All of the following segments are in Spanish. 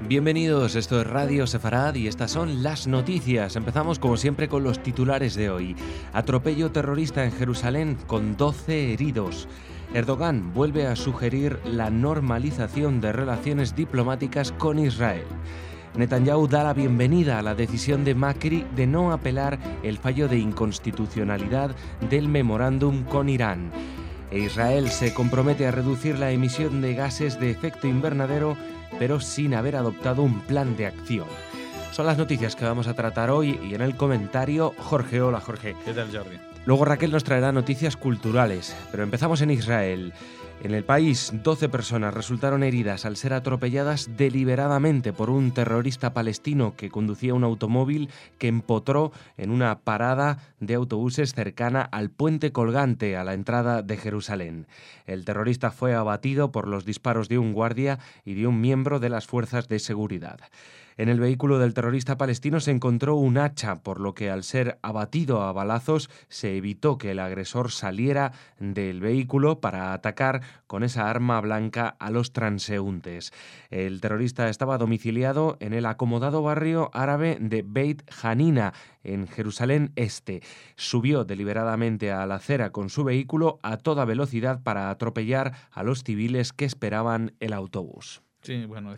Bienvenidos, esto es Radio Sefarad y estas son las noticias. Empezamos como siempre con los titulares de hoy. Atropello terrorista en Jerusalén con 12 heridos. Erdogan vuelve a sugerir la normalización de relaciones diplomáticas con Israel. Netanyahu da la bienvenida a la decisión de Macri de no apelar el fallo de inconstitucionalidad del memorándum con Irán. E Israel se compromete a reducir la emisión de gases de efecto invernadero, pero sin haber adoptado un plan de acción. Son las noticias que vamos a tratar hoy y en el comentario, Jorge. Hola, Jorge. ¿Qué tal, Jordi? Luego Raquel nos traerá noticias culturales, pero empezamos en Israel. En el país, 12 personas resultaron heridas al ser atropelladas deliberadamente por un terrorista palestino que conducía un automóvil que empotró en una parada de autobuses cercana al puente colgante a la entrada de Jerusalén. El terrorista fue abatido por los disparos de un guardia y de un miembro de las fuerzas de seguridad. En el vehículo del terrorista palestino se encontró un hacha, por lo que al ser abatido a balazos se evitó que el agresor saliera del vehículo para atacar con esa arma blanca a los transeúntes. El terrorista estaba domiciliado en el acomodado barrio árabe de Beit Hanina, en Jerusalén Este. Subió deliberadamente a la acera con su vehículo a toda velocidad para atropellar a los civiles que esperaban el autobús. Sí, bueno,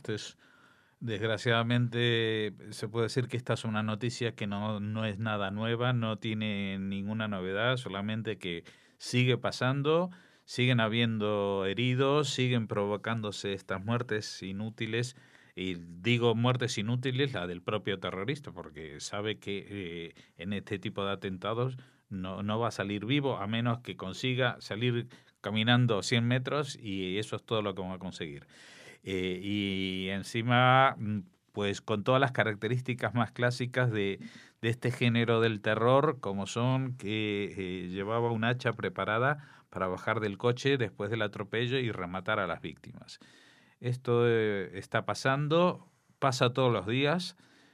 desgraciadamente se puede decir que esta es una noticia que no es nada nueva, no tiene ninguna novedad, solamente que sigue pasando, siguen habiendo heridos, siguen provocándose estas muertes inútiles, y digo muertes inútiles, la del propio terrorista, porque sabe que en este tipo de atentados no va a salir vivo, a menos que consiga salir caminando 100 metros, y eso es todo lo que va a conseguir. Y encima, pues con todas las características más clásicas de este género del terror, como son que llevaba un hacha preparada para bajar del coche después del atropello y rematar a las víctimas. Esto está pasando, pasa todos los días,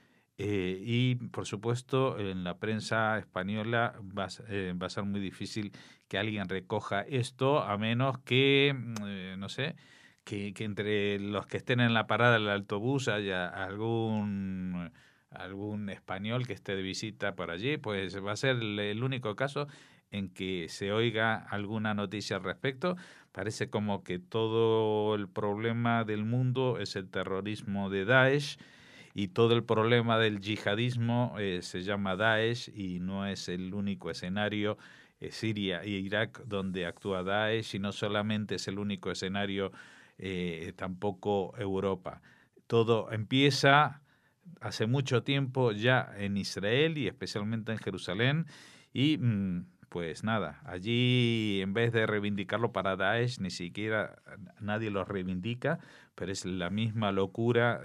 y por supuesto en la prensa española va a ser muy difícil que alguien recoja esto, a menos que, no sé, que entre los que estén en la parada del autobús haya algún español que esté de visita por allí, pues va a ser el único caso en que se oiga alguna noticia al respecto. Parece como que todo el problema del mundo es el terrorismo de Daesh, y todo el problema del yihadismo se llama Daesh, y no es el único escenario, Siria e Irak, donde actúa Daesh, y no solamente es el único escenario, tampoco Europa. Todo empieza hace mucho tiempo ya en Israel y especialmente en Jerusalén, y pues nada, allí en vez de reivindicarlo para Daesh, ni siquiera nadie lo reivindica, pero es la misma locura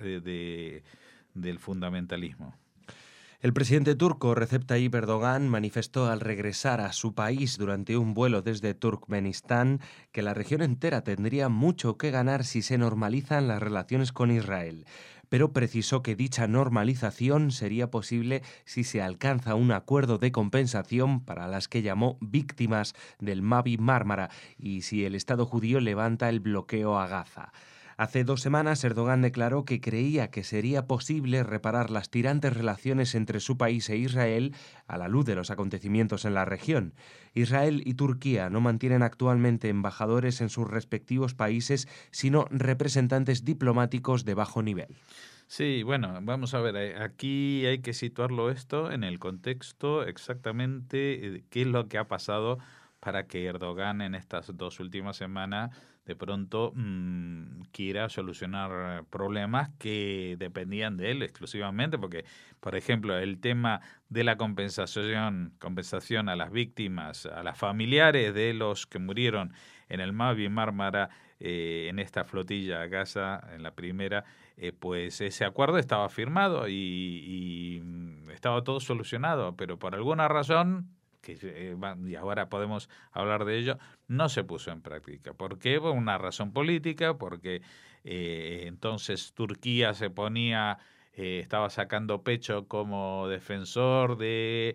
del fundamentalismo. El presidente turco Recep Tayyip Erdogan manifestó al regresar a su país durante un vuelo desde Turkmenistán que la región entera tendría mucho que ganar si se normalizan las relaciones con Israel, pero precisó que dicha normalización sería posible si se alcanza un acuerdo de compensación para las que llamó víctimas del Mavi Mármara y si el Estado judío levanta el bloqueo a Gaza. Hace 2 semanas, Erdogan declaró que creía que sería posible reparar las tirantes relaciones entre su país e Israel a la luz de los acontecimientos en la región. Israel y Turquía no mantienen actualmente embajadores en sus respectivos países, sino representantes diplomáticos de bajo nivel. Sí, bueno, vamos a ver, aquí hay que situarlo esto en el contexto exactamente, qué es lo que ha pasado para que Erdogan en estas 2 últimas semanas de pronto quiera solucionar problemas que dependían de él exclusivamente, porque, por ejemplo, el tema de la compensación a las víctimas, a las familiares de los que murieron en el Mavi Mármara, en esta flotilla a Gaza, en la primera, pues ese acuerdo estaba firmado y estaba todo solucionado, pero por alguna razón, y ahora podemos hablar de ello, no se puso en práctica. ¿Por qué? Por una razón política, porque entonces Turquía estaba sacando pecho como defensor de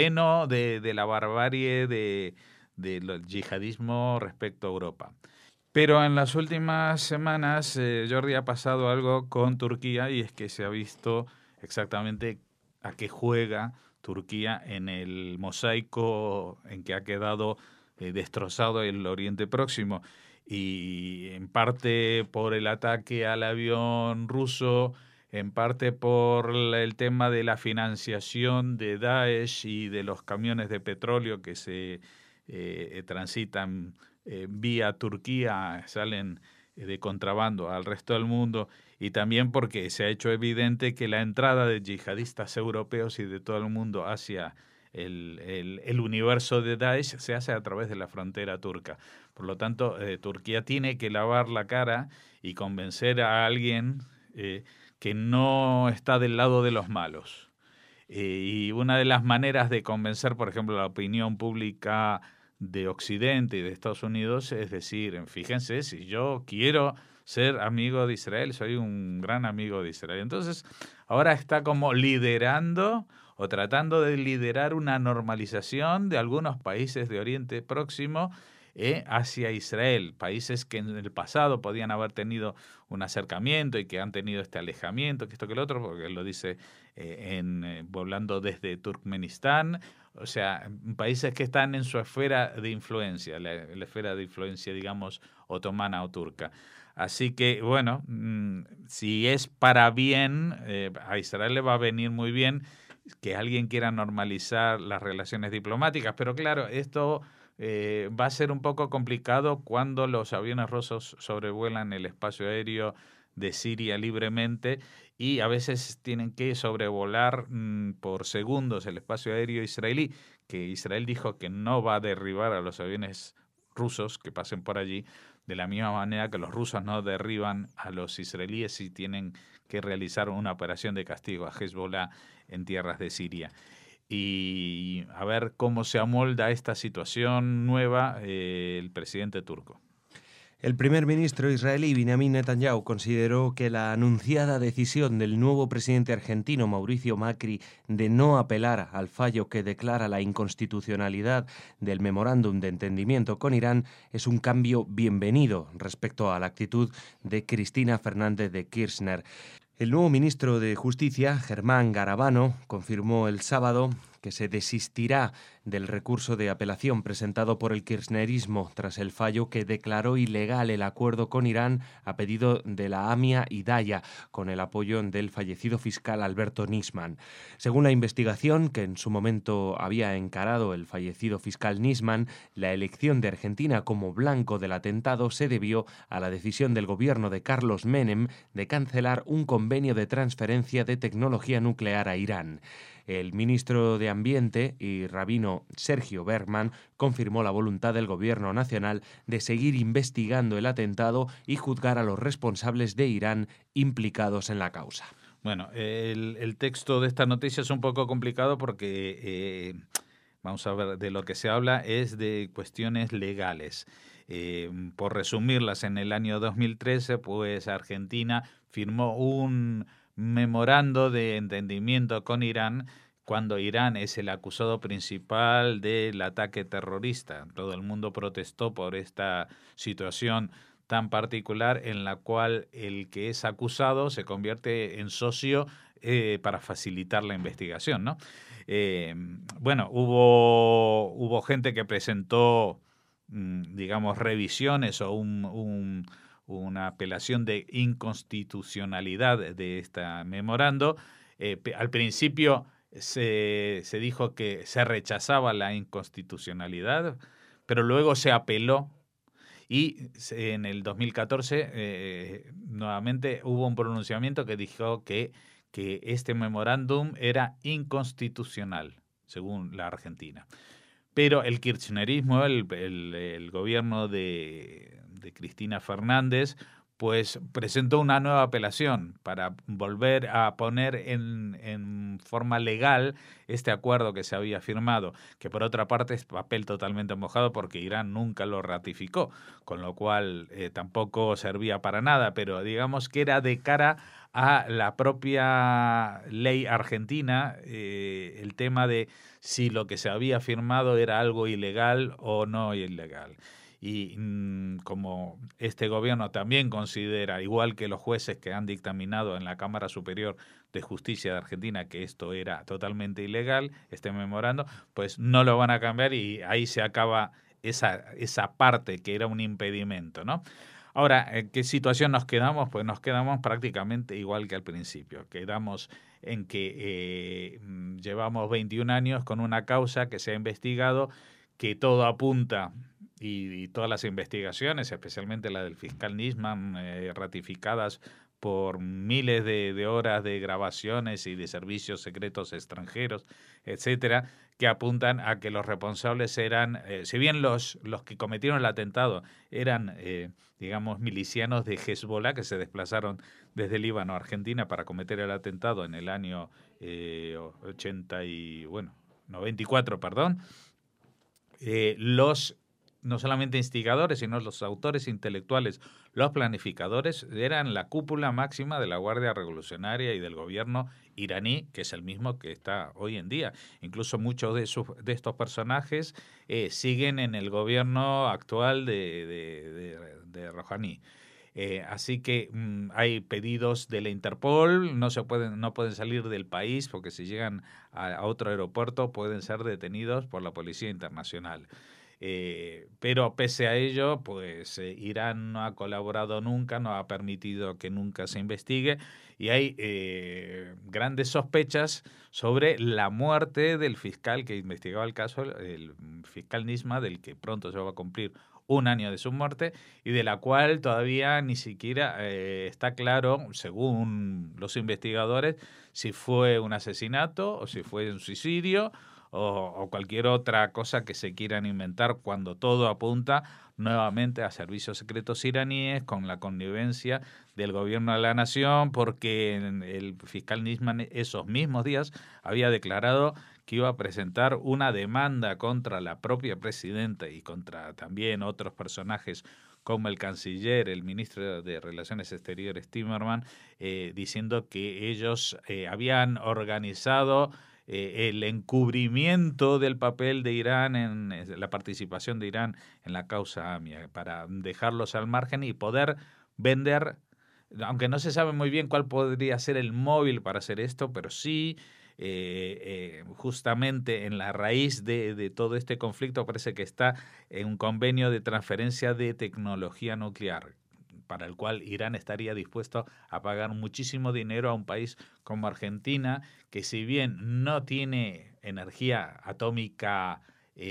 freno de la barbarie del yihadismo respecto a Europa. Pero en las últimas semanas, Jordi, ha pasado algo con Turquía y es que se ha visto exactamente a qué juega Turquía en el mosaico en que ha quedado destrozado el Oriente Próximo. Y en parte por el ataque al avión ruso, en parte por el tema de la financiación de Daesh y de los camiones de petróleo que se transitan vía Turquía, salen de contrabando al resto del mundo, y también porque se ha hecho evidente que la entrada de yihadistas europeos y de todo el mundo hacia el universo de Daesh se hace a través de la frontera turca. Por lo tanto, Turquía tiene que lavar la cara y convencer a alguien que no está del lado de los malos. Y una de las maneras de convencer, por ejemplo, la opinión pública de Occidente y de Estados Unidos es decir, fíjense, si yo quiero ser amigo de Israel, soy un gran amigo de Israel. Entonces, ahora está como liderando o tratando de liderar una normalización de algunos países de Oriente Próximo hacia Israel, países que en el pasado podían haber tenido un acercamiento y que han tenido este alejamiento, que esto que el otro, porque él lo dice volando desde Turkmenistán, o sea, países que están en su esfera de influencia, la esfera de influencia, digamos, otomana o turca. Así que, bueno, si es para bien, a Israel le va a venir muy bien que alguien quiera normalizar las relaciones diplomáticas, pero claro, esto va a ser un poco complicado cuando los aviones rusos sobrevuelan el espacio aéreo de Siria libremente y a veces tienen que sobrevolar por segundos el espacio aéreo israelí, que Israel dijo que no va a derribar a los aviones rusos que pasen por allí, de la misma manera que los rusos no derriban a los israelíes si tienen que realizar una operación de castigo a Hezbollah en tierras de Siria. Y a ver cómo se amolda esta situación nueva el presidente turco. El primer ministro israelí Benjamin Netanyahu consideró que la anunciada decisión del nuevo presidente argentino Mauricio Macri de no apelar al fallo que declara la inconstitucionalidad del memorándum de entendimiento con Irán es un cambio bienvenido respecto a la actitud de Cristina Fernández de Kirchner. El nuevo ministro de Justicia, Germán Garabano, confirmó el sábado que se desistirá del recurso de apelación presentado por el kirchnerismo tras el fallo que declaró ilegal el acuerdo con Irán a pedido de la AMIA Hidaya, con el apoyo del fallecido fiscal Alberto Nisman. Según la investigación que en su momento había encarado el fallecido fiscal Nisman, la elección de Argentina como blanco del atentado se debió a la decisión del gobierno de Carlos Menem de cancelar un convenio de transferencia de tecnología nuclear a Irán. El ministro de Ambiente y rabino Sergio Bergman confirmó la voluntad del Gobierno nacional de seguir investigando el atentado y juzgar a los responsables de Irán implicados en la causa. Bueno, el texto de esta noticia es un poco complicado porque, vamos a ver, de lo que se habla es de cuestiones legales. Por resumirlas, en el año 2013, pues Argentina firmó un memorando de entendimiento con Irán cuando Irán es el acusado principal del ataque terrorista. Todo el mundo protestó por esta situación tan particular en la cual el que es acusado se convierte en socio para facilitar la investigación, ¿no? Bueno, hubo gente que presentó, digamos, revisiones o una apelación de inconstitucionalidad de este memorando. Al principio se dijo que se rechazaba la inconstitucionalidad, pero luego se apeló y en el 2014 nuevamente hubo un pronunciamiento que dijo que este memorándum era inconstitucional, según la Argentina. Pero el kirchnerismo, el gobierno de Cristina Fernández, pues presentó una nueva apelación para volver a poner en forma legal este acuerdo que se había firmado, que por otra parte es papel totalmente mojado porque Irán nunca lo ratificó, con lo cual tampoco servía para nada, pero digamos que era de cara a la propia ley argentina el tema de si lo que se había firmado era algo ilegal o no ilegal. y como este gobierno también considera, igual que los jueces que han dictaminado en la Cámara Superior de Justicia de Argentina, que esto era totalmente ilegal, este memorando, pues no lo van a cambiar y ahí se acaba esa parte que era un impedimento, ¿no? Ahora, ¿en qué situación nos quedamos? Pues nos quedamos prácticamente igual que al principio. Quedamos en que llevamos 21 años con una causa que se ha investigado, que todo apunta y todas las investigaciones, especialmente la del fiscal Nisman, ratificadas por miles de horas de grabaciones y de servicios secretos extranjeros, etcétera, que apuntan a que los responsables eran, si bien los que cometieron el atentado eran, digamos, milicianos de Hezbollah que se desplazaron desde Líbano a Argentina para cometer el atentado en el año 94, perdón, los no solamente instigadores, sino los autores intelectuales, los planificadores, eran la cúpula máxima de la Guardia Revolucionaria y del gobierno iraní, que es el mismo que está hoy en día. Incluso muchos de estos personajes siguen en el gobierno actual de Rouhani. Así que hay pedidos de la Interpol, no pueden salir del país porque si llegan a otro aeropuerto pueden ser detenidos por la Policía Internacional. Pero pese a ello, pues Irán no ha colaborado nunca, no ha permitido que nunca se investigue y hay grandes sospechas sobre la muerte del fiscal que investigaba el caso, el fiscal Nisma, del que pronto se va a cumplir un año de su muerte y de la cual todavía ni siquiera está claro, según los investigadores, si fue un asesinato o si fue un suicidio o cualquier otra cosa que se quieran inventar cuando todo apunta nuevamente a servicios secretos iraníes con la connivencia del gobierno de la nación, porque el fiscal Nisman esos mismos días había declarado que iba a presentar una demanda contra la propia presidenta y contra también otros personajes como el canciller, el ministro de Relaciones Exteriores Timmerman, diciendo que ellos habían organizado el encubrimiento del papel de Irán en la participación de Irán en la causa AMIA, para dejarlos al margen y poder vender, aunque no se sabe muy bien cuál podría ser el móvil para hacer esto, pero sí justamente en la raíz de todo este conflicto parece que está un convenio de transferencia de tecnología nuclear, para el cual Irán estaría dispuesto a pagar muchísimo dinero a un país como Argentina, que si bien no tiene energía atómica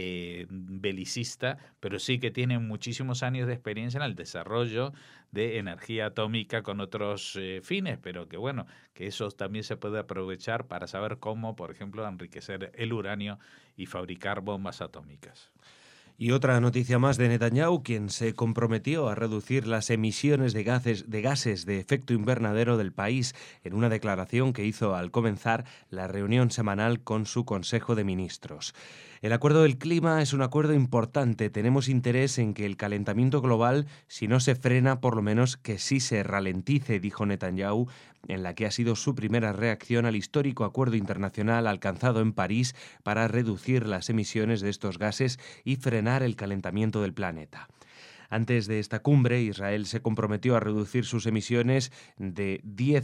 belicista, pero sí que tiene muchísimos años de experiencia en el desarrollo de energía atómica con otros fines, pero que bueno, que eso también se puede aprovechar para saber cómo, por ejemplo, enriquecer el uranio y fabricar bombas atómicas. Y otra noticia más de Netanyahu, quien se comprometió a reducir las emisiones de gases de efecto invernadero del país en una declaración que hizo al comenzar la reunión semanal con su Consejo de Ministros. El acuerdo del clima es un acuerdo importante. Tenemos interés en que el calentamiento global, si no se frena, por lo menos que sí se ralentice, dijo Netanyahu, en la que ha sido su primera reacción al histórico acuerdo internacional alcanzado en París para reducir las emisiones de estos gases y frenar el calentamiento del planeta. Antes de esta cumbre, Israel se comprometió a reducir sus emisiones de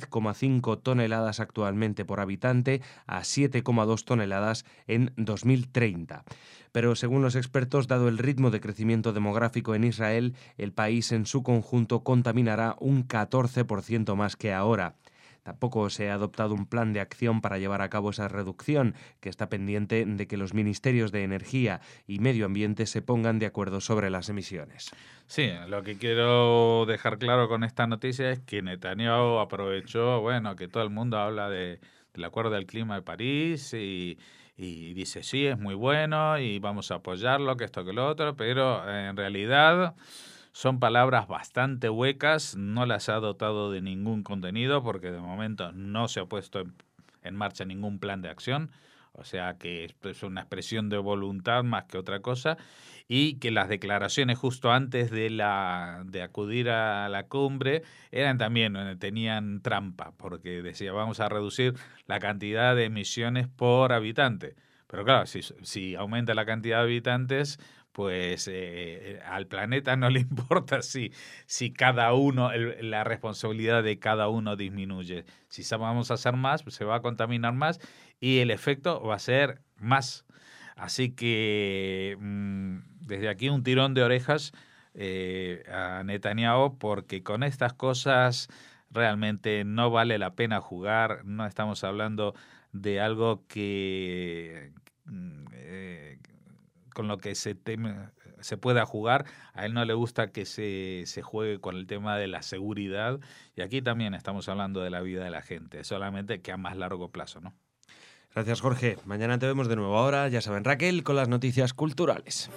10,5 toneladas actualmente por habitante a 7,2 toneladas en 2030. Pero según los expertos, dado el ritmo de crecimiento demográfico en Israel, el país en su conjunto contaminará un 14% más que ahora. Tampoco se ha adoptado un plan de acción para llevar a cabo esa reducción, que está pendiente de que los ministerios de Energía y Medio Ambiente se pongan de acuerdo sobre las emisiones. Sí, lo que quiero dejar claro con esta noticia es que Netanyahu aprovechó, bueno, que todo el mundo habla del Acuerdo del Clima de París y dice, sí, es muy bueno y vamos a apoyarlo, que esto, que lo otro, pero en realidad son palabras bastante huecas, no las ha dotado de ningún contenido porque de momento no se ha puesto en marcha ningún plan de acción, o sea que esto es una expresión de voluntad más que otra cosa, y que las declaraciones justo antes de acudir a la cumbre eran también, tenían trampa, porque decía vamos a reducir la cantidad de emisiones por habitante. Pero claro, si aumenta la cantidad de habitantes, pues al planeta no le importa si cada uno, la responsabilidad de cada uno disminuye. Si vamos a hacer más, pues se va a contaminar más y el efecto va a ser más. Así que desde aquí un tirón de orejas a Netanyahu, porque con estas cosas realmente no vale la pena jugar. No estamos hablando de algo que con lo que se pueda jugar. A él no le gusta que se juegue con el tema de la seguridad, y aquí también estamos hablando de la vida de la gente, solamente que a más largo plazo, ¿no? Gracias, Jorge. Mañana te vemos de nuevo. Ahora, ya saben, Raquel, con las noticias culturales.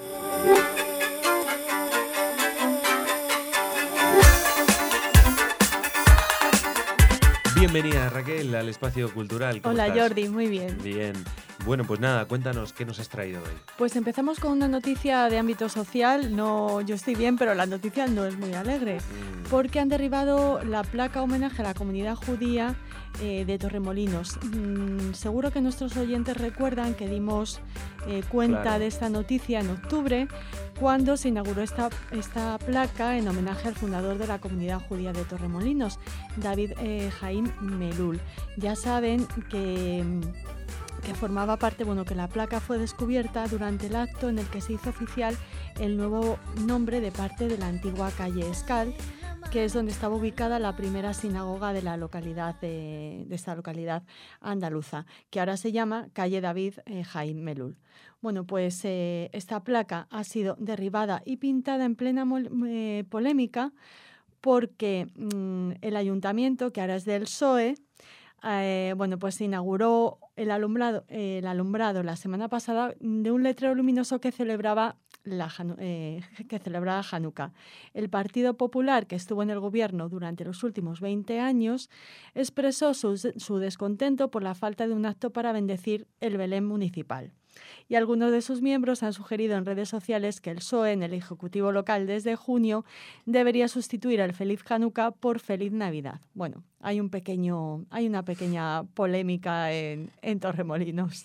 Bienvenida, Raquel, al Espacio Cultural. ¿Cómo Hola, estás? Jordi, muy bien. Bien. Bueno, pues nada, cuéntanos, ¿qué nos has traído hoy? Pues empezamos con una noticia de ámbito social. No, yo estoy bien, pero la noticia no es muy alegre, porque han derribado la placa homenaje a la comunidad judía de Torremolinos. Seguro que nuestros oyentes recuerdan que dimos cuenta de esta noticia en octubre, cuando se inauguró esta placa en homenaje al fundador de la comunidad judía de Torremolinos, David Haim Melul. Ya saben que formaba parte, que la placa fue descubierta durante el acto en el que se hizo oficial el nuevo nombre de parte de la antigua calle Escal, que es donde estaba ubicada la primera sinagoga de la localidad de esta localidad andaluza, que ahora se llama calle David Haim Melul. Bueno, pues esta placa ha sido derribada y pintada en plena polémica, porque el ayuntamiento, que ahora es del PSOE, pues se inauguró el alumbrado la semana pasada de un letrero luminoso que celebraba Hanukkah. El Partido Popular, que estuvo en el gobierno durante los últimos 20 años, expresó su descontento por la falta de un acto para bendecir el Belén municipal. Y algunos de sus miembros han sugerido en redes sociales que el PSOE, en el Ejecutivo local desde junio, debería sustituir el Feliz Hanukkah por Feliz Navidad. Bueno, hay una pequeña polémica en Torremolinos.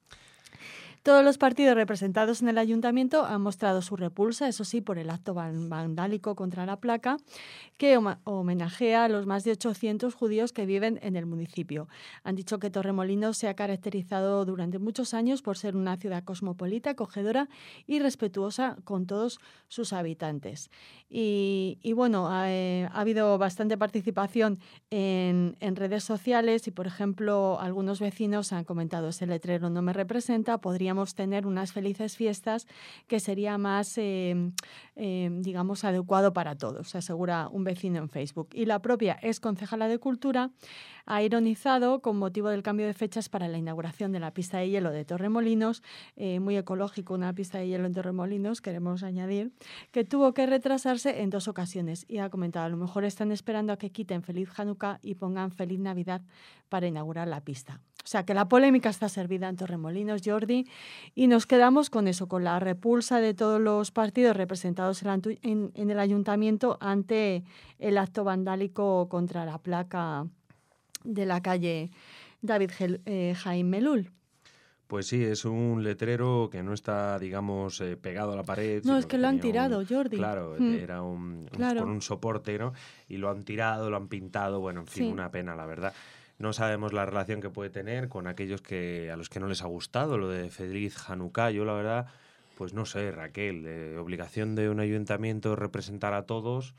Todos los partidos representados en el ayuntamiento han mostrado su repulsa, eso sí, por el acto vandálico contra la placa, que homenajea a los más de 800 judíos que viven en el municipio. Han dicho que Torremolinos se ha caracterizado durante muchos años por ser una ciudad cosmopolita, acogedora y respetuosa con todos sus habitantes. Y ha habido bastante participación en redes sociales y, por ejemplo, algunos vecinos han comentado: ese letrero no me representa, podríamos tener unas felices fiestas, que sería más, digamos, adecuado para todos, asegura un vecino en Facebook. Y la propia exconcejala de Cultura ha ironizado con motivo del cambio de fechas para la inauguración de la pista de hielo de Torremolinos, muy ecológico una pista de hielo en Torremolinos, queremos añadir, que tuvo que retrasarse en 2 ocasiones, y ha comentado: a lo mejor están esperando a que quiten Feliz Hanukkah y pongan Feliz Navidad para inaugurar la pista. O sea, que la polémica está servida en Torremolinos, Jordi, y nos quedamos con eso, con la repulsa de todos los partidos representados en el ayuntamiento ante el acto vandálico contra la placa de la calle David Haim Melul. Pues sí, es un letrero que no está, digamos, pegado a la pared. No, es que lo han tirado, Jordi. Claro, era con un soporte, ¿no? Y lo han tirado, lo han pintado, bueno, en fin, Sí. Una pena, la verdad. No sabemos la relación que puede tener con aquellos a los que no les ha gustado lo de Feliz Hanukkah. Yo, la verdad, pues no sé, Raquel, obligación de un ayuntamiento representar a todos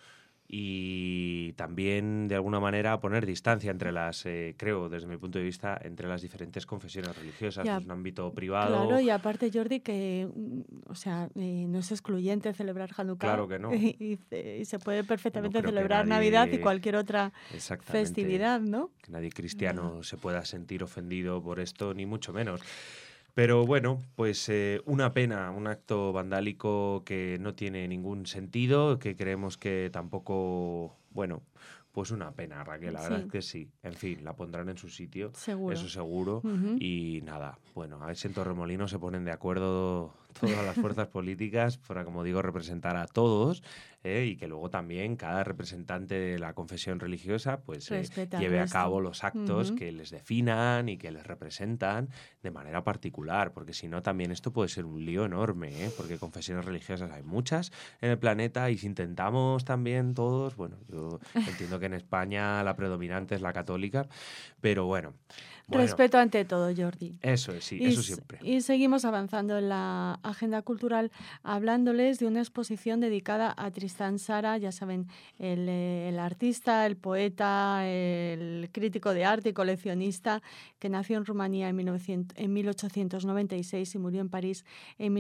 y también, de alguna manera, poner distancia entre creo, desde mi punto de vista, entre las diferentes confesiones religiosas. Ya, Es un ámbito privado. Claro, y aparte, Jordi, que no es excluyente celebrar Hanukkah. Claro que no. Y se puede perfectamente No creo que celebrar nadie- Navidad y cualquier otra Exactamente, festividad, ¿no? que nadie cristiano se pueda sentir ofendido por esto, ni mucho menos. Pero bueno, pues una pena, un acto vandálico que no tiene ningún sentido, que creemos que tampoco, bueno, pues una pena, Raquel, la verdad Sí. es que sí. En fin, la pondrán en su sitio, Seguro. eso seguro. Ujú. Y nada, bueno, a ver si en Torremolinos se ponen de acuerdo todas las fuerzas políticas, para, como digo, representar a todos, y que luego también cada representante de la confesión religiosa pues Respeta al lleve a resto. cabo los actos Ujú. que les definan y que les representan de manera particular, porque si no también esto puede ser un lío enorme, porque confesiones religiosas hay muchas en el planeta y si intentamos también todos, bueno, yo entiendo que en España la predominante es la católica, pero bueno, Respeto ante todo, Jordi. eso es, sí, Y, eso siempre. y seguimos avanzando en la agenda cultural hablándoles de una exposición dedicada a Tristán Tzara, ya saben, el artista, el poeta, el crítico de arte y coleccionista que nació en Rumanía en 1896 y murió en París en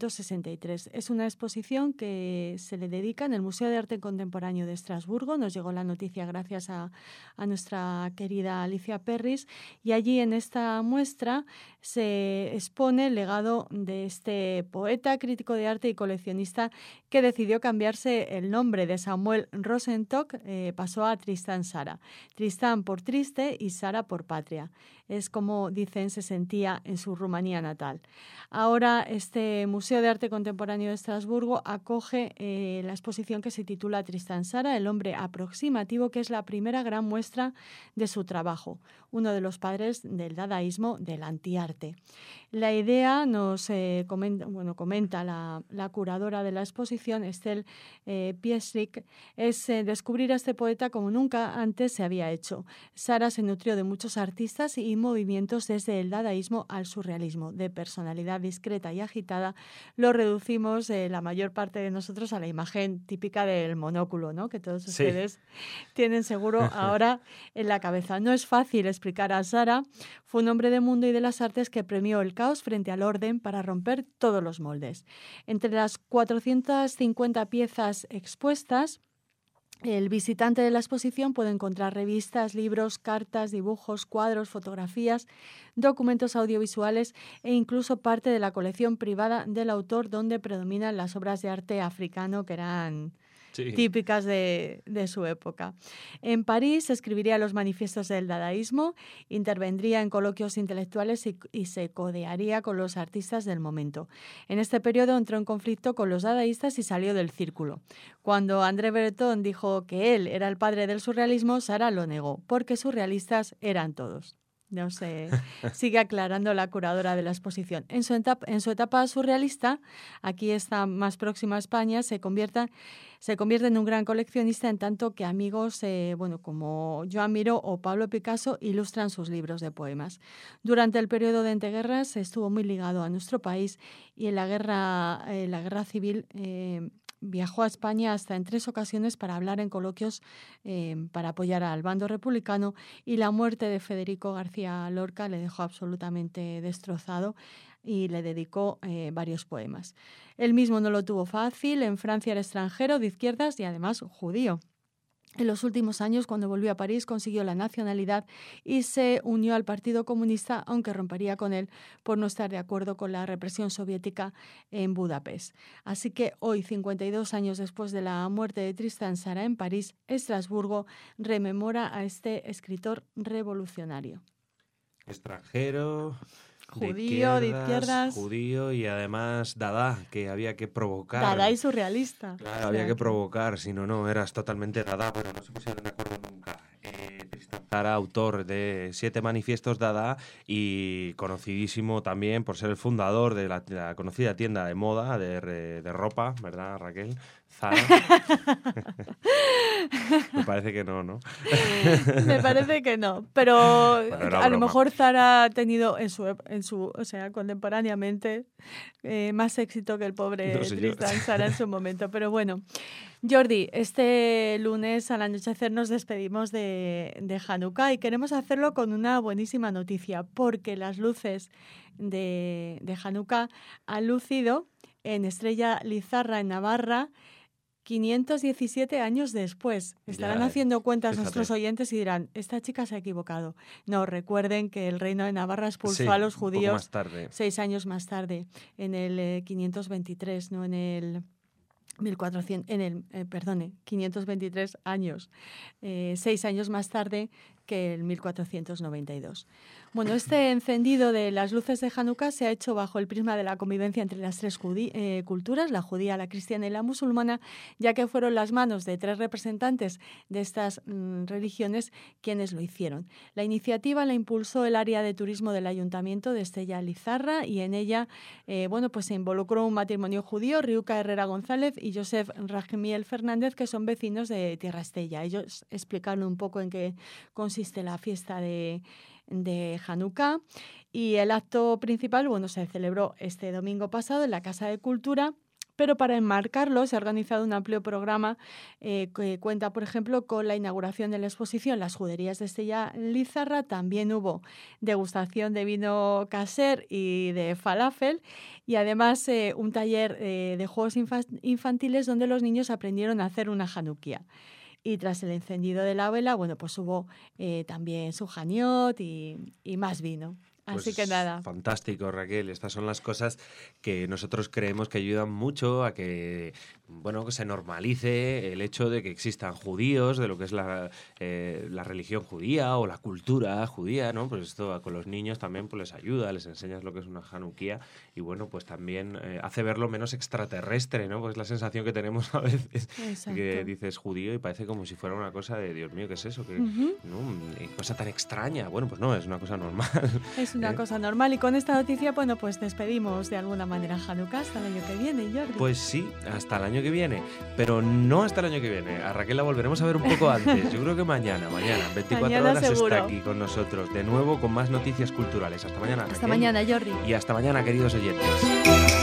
1963. Es una exposición que se le dedica en el Museo de Arte Contemporáneo de Estrasburgo. Nos llegó la noticia gracias a nuestra querida Alicia Perris. Y allí en esta muestra se expone el legado de este poeta, crítico de arte y coleccionista que decidió cambiarse el nombre de Samuel Rosenstock, pasó a Tristán Tzara. Tristán por triste y Tzara por patria. Es como, dicen, se sentía en su Rumanía natal. Ahora este Museo de Arte Contemporáneo de Estrasburgo acoge la exposición que se titula Tristán Tzara, el hombre aproximativo, que es la primera gran muestra de su trabajo, uno de los padres del dadaísmo, del antiarte. La idea nos comenta la curadora de la exposición, Estelle Pieslik, es descubrir a este poeta como nunca antes se había hecho. Tzara se nutrió de muchos artistas y movimientos desde el dadaísmo al surrealismo. De personalidad discreta y agitada, lo reducimos la mayor parte de nosotros a la imagen típica del monóculo, ¿no? Que todos ustedes tienen seguro ahora en la cabeza. No es fácil explicar a Tzara. Fue un hombre de mundo y de las artes que premió el caos frente al orden para romper todos los moldes. Entre las 450 piezas expuestas, el visitante de la exposición puede encontrar revistas, libros, cartas, dibujos, cuadros, fotografías, documentos audiovisuales e incluso parte de la colección privada del autor, donde predominan las obras de arte africano que eran típicas de su época. En París escribiría los manifiestos del dadaísmo, intervendría en coloquios intelectuales y se codearía con los artistas del momento. En este periodo entró en conflicto con los dadaístas y salió del círculo. Cuando André Breton dijo que él era el padre del surrealismo, Tzara lo negó, porque surrealistas eran todos. No sé, sigue aclarando la curadora de la exposición. En su etapa surrealista, aquí está más próxima a España, se convierte en un gran coleccionista, en tanto que amigos como Joan Miró o Pablo Picasso ilustran sus libros de poemas. Durante el periodo de entreguerras estuvo muy ligado a nuestro país y en la guerra civil viajó a España hasta en 3 ocasiones para hablar en coloquios para apoyar al bando republicano, y la muerte de Federico García Lorca le dejó absolutamente destrozado y le dedicó varios poemas. Él mismo no lo tuvo fácil. En Francia era extranjero, de izquierdas y además judío. En los últimos años, cuando volvió a París, consiguió la nacionalidad y se unió al Partido Comunista, aunque rompería con él por no estar de acuerdo con la represión soviética en Budapest. Así que hoy, 52 años después de la muerte de Tristán Tzara en París, Estrasburgo rememora a este escritor revolucionario. Extranjero, judío, de izquierdas, judío y además dada, que había que provocar. Dada y surrealista. Claro, había que provocar, si no, eras totalmente dada, pero no se pusieron de acuerdo nunca. Tristán Tzara, autor de 7 manifiestos dada y conocidísimo también por ser el fundador de la conocida tienda de moda, de ropa, ¿verdad, Raquel? Zara. Me parece que no, ¿no? Me parece que no, pero bueno, a lo mejor Tzara ha tenido o sea, contemporáneamente más éxito que el pobre Tristán Tzara en su momento. Pero bueno, Jordi, este lunes al anochecer nos despedimos de Hanukkah y queremos hacerlo con una buenísima noticia, porque las luces de Hanukkah han lucido en Estrella Lizarra, en Navarra, 517 años después. Estarán haciendo cuentas nuestros oyentes y dirán, esta chica se ha equivocado. No, recuerden que el reino de Navarra expulsó a los judíos más tarde. 6 años más tarde, en el 523, no en el 1400, 523 años, 6 años más tarde que en 1492. Bueno, este encendido de las luces de Hanukkah se ha hecho bajo el prisma de la convivencia entre las tres culturas, la judía, la cristiana y la musulmana, ya que fueron las manos de 3 representantes de estas religiones quienes lo hicieron. La iniciativa la impulsó el área de turismo del Ayuntamiento de Estella Lizarra y en ella pues se involucró un matrimonio judío, Riuca Herrera González y Josep Rajmiel Fernández, que son vecinos de Tierra Estella. Ellos explicaron un poco en qué consiste la fiesta de Hanukkah, y el acto principal se celebró este domingo pasado en la Casa de Cultura, pero para enmarcarlo se ha organizado un amplio programa que cuenta, por ejemplo, con la inauguración de la exposición Las Juderías de Estella Lizarra. También hubo degustación de vino caser y de falafel, y además un taller de juegos infantiles donde los niños aprendieron a hacer una januquía. Y tras el encendido de la vela, pues hubo también su janiot y más vino. Así que nada. Fantástico, Raquel. Estas son las cosas que nosotros creemos que ayudan mucho a que que se normalice el hecho de que existan judíos, de lo que es la religión judía o la cultura judía, ¿no? Pues esto con los niños también pues les ayuda, les enseñas lo que es una januquía y pues también hace verlo menos extraterrestre, ¿no? Pues la sensación que tenemos a veces. Exacto. Que dices judío y parece como si fuera una cosa de Dios mío, ¿qué es eso? ¿No? Cosa tan extraña. Pues no, es una cosa normal. Es una cosa normal, y con esta noticia, pues despedimos de alguna manera Hanukkah hasta el año que viene, Jordi. Pues sí, hasta el año que viene, pero no hasta el año que viene. A Raquel la volveremos a ver un poco antes. Yo creo que mañana, 24 mañana horas seguro. Está aquí con nosotros, de nuevo con más noticias culturales. Hasta mañana, Raquel. Hasta mañana, Jordi. Y hasta mañana, queridos oyentes.